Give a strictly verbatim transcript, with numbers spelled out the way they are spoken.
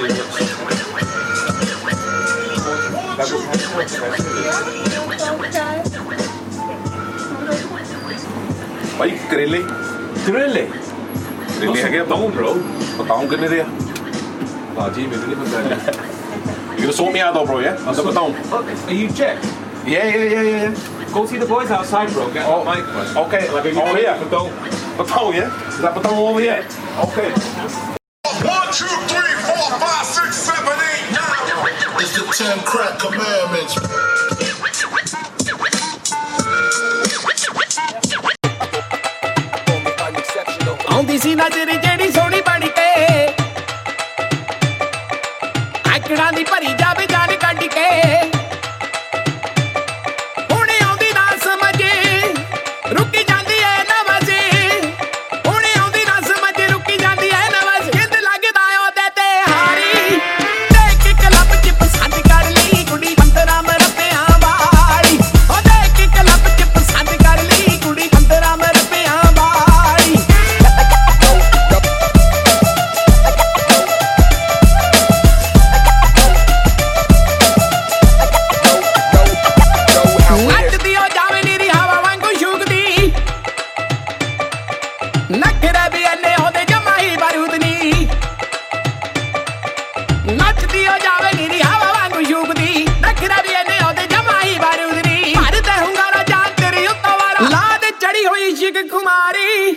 भाई करेले करेले करेले है क्या बताऊं bro बताऊं कितने दिया भाजी मेरे लिए पता है You gonna sort me out though bro yeah I'm बताऊं Are you Czech? Yeah yeah yeah yeah yeah Go see the boys outside bro get Oh, that mic man okay like over here बताऊं बताऊं yeah is that बताऊं over here okay One, two, three, four, five, six, seven, eight, nine. It's the ten crack commandments. ਆਉਂਦੀ ਸੀ ਨਜ਼ਰ ਜਿਹੜੀ ਸੋਹਣੀ ਬਣ ਕੇ ਆਕੜਾਂ ਦੀ ਭਰੀ ਜਾਵੇ ਜਾਨ ਕੱਢ ਕੇ ਹੁਣੇ ਆਉਂਦੀ ਨਾ ਸਮਝੇ ਰੁਕੀ ਜਾਂਦੀ ਐ ਨਵਾਜ਼ੇ ਹੁਣੇ ਆਉਂਦੀ ਨਾ ਸਮਝੇ ਰੁਕੀ ਜਾਂਦੀ ਐ ਨਵਾਜ਼ੇ ਜਿੰਦ ਲੱਗਦਾ ਉਹਦੇ ਤੇ ਹਾਰੀ ਦੇਖ ਕੇ ਕਲੱਬ ਚ ਪਸੰਦ ਕਰ ਲਈ ਕੁੜੀ ਪੰਦਰਾਂ ਮਰਪਿਆਂ ਵਾਲੀ ਉਹ ਦੇਖ ਕੇ ਕਲੱਬ ਚ ਪਸੰਦ ਕਰ ਲਈ ਕੁੜੀ ਪੰਦਰਾਂ ਮਰਪਿਆਂ ਵਾਲੀ ਨੱਚਦੀ ਉਹ ਜਾਵੇ ਨੀਰੀ ਹਵਾ ਵਾਂਗੂ ਸ਼ੂਕਦੀ ਨਖਰੇ ਵੀ ਇੰਨੇ ਉਹਦੇ ਜਮਾ ਹੀ ਬਾਰੂਦ ਨੀ ਨੱਚਦੀ ਉਹ ਜਾਵੇ ਨੀਰੀ ਹਵਾ ਵਾਂਗੂ ਸ਼ੂਕਦੀ ਨਖਰੇ ਵੀ ਇੰਨੇ ਉਹਦੇ ਜਮਾ ਹੀ ਬਾਰੂਦ ਨੀ ਭਰਦੇ ਹੁੰਗਾਰਾ ਜਾਨ ਤੇਰੀ ਉੱਤੋਂ ਵਾਰਾ ਲਾ ਦੇ ਚੜੀ ਹੋਈ ਸ਼ਿਕ ਕੁਮਾਰੀ